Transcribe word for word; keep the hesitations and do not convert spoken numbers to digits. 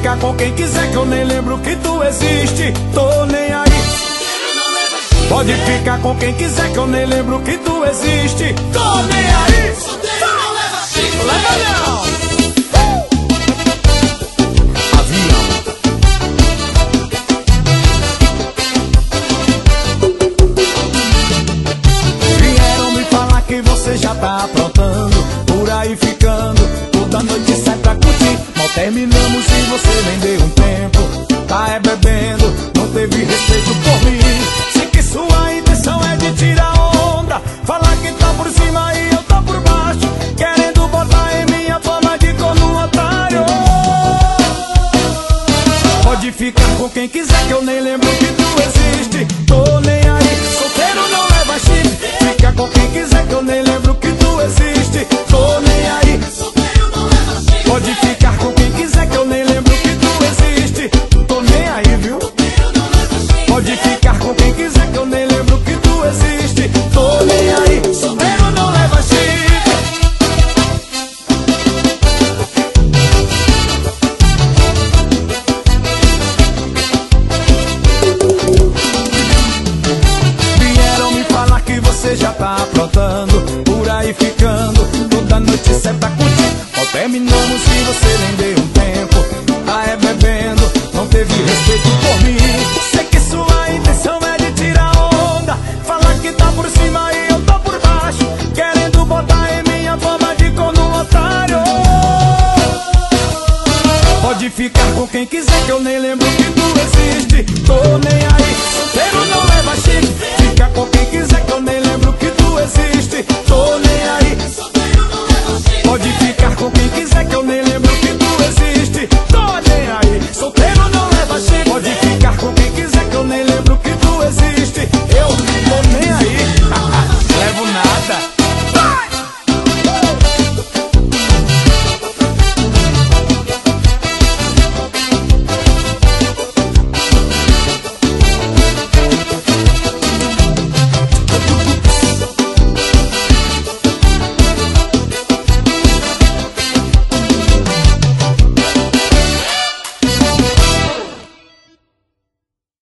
ficar com quem quiser que eu nem lembro que tu existe. Tô nem aí. Pode ficar com quem quiser que eu nem lembro que tu existe. Tô nem aí. Não leva Chico, leva não. Avião. Vieram me falar que você já tá aprontando, por aí ficando, toda noite sai pra curtir. Mal terminamos e você nem deu um tempo. Tá é bebendo, não teve respeito por mim. Sei que sua intenção é de tirar onda, falar que tá por cima e eu tô por baixo, querendo botar em minha forma de corno otário. Pode ficar com quem quiser que eu nem lembro que tu existe. Tô nem aí, solteiro não leva chifre. Fica com quem quiser que eu nem lembro que tu existe. Tô nem aí, solteiro não leva chifre. Pode ficar com quem quiser que eu nem lembro que tu existe. Tô nem aí, viu? Pode ficar com quem quiser que eu nem lembro que tu existe. Tô nem aí, solteiro não leva chifre. Vieram me falar que você já tá aprontando, por aí ficando, toda noite cê tá curtindo. Mal terminamos e você nem deu um tempo. Tá é bebendo, não teve respeito por mim. Sei que sua intenção é de tirar onda, falar que tá por cima e eu tô por baixo, querendo botar em minha forma de corno otário. Pode ficar com quem quiser que eu nem lembro